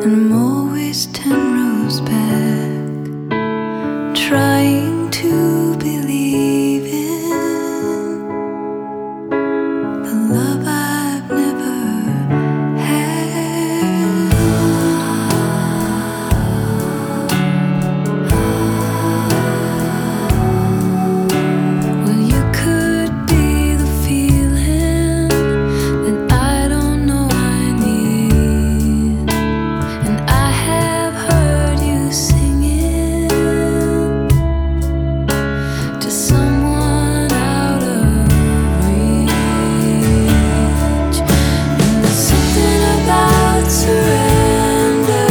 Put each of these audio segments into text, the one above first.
and I'm always 10 rows back, trying to believe in the love I've never had. Well, you could be the feeling that I don't know I need, and I have heard you singing to someone out of reach. And there's something about surrender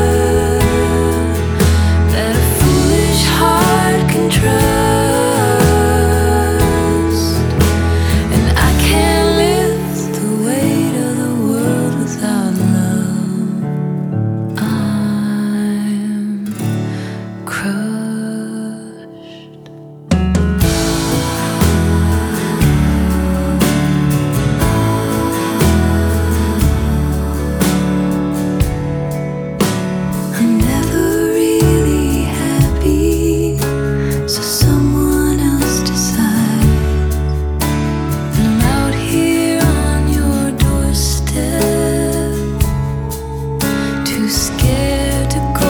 that a foolish heart can trust. And I can't lift the weight of the world without love. I'm crushed. I'm never really happy, so someone else decides. And I'm out here on your doorstep, too scared to go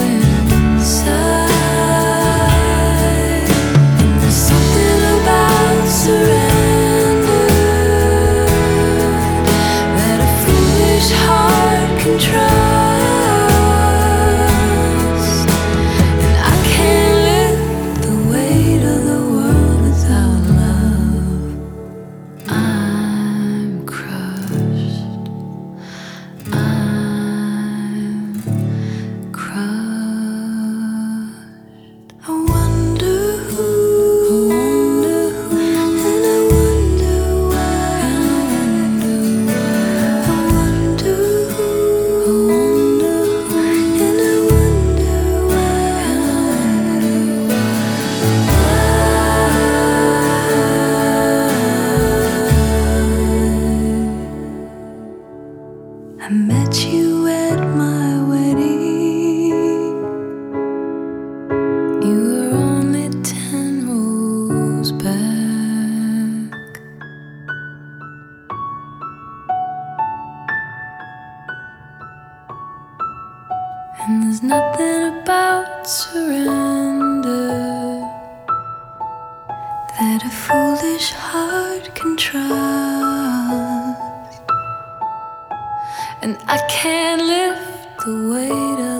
inside. And there's something about surrender that a foolish heart can trust. And I can't lift the weight of the world without love. I'm crushed. I'm crushed. I wonder who, and I wonder why. I wonder who, and I wonder why. I met you at my wedding. You were only 10 rows back. And there's nothing about surrender that a foolish heart can trust. And I can't lift the weight of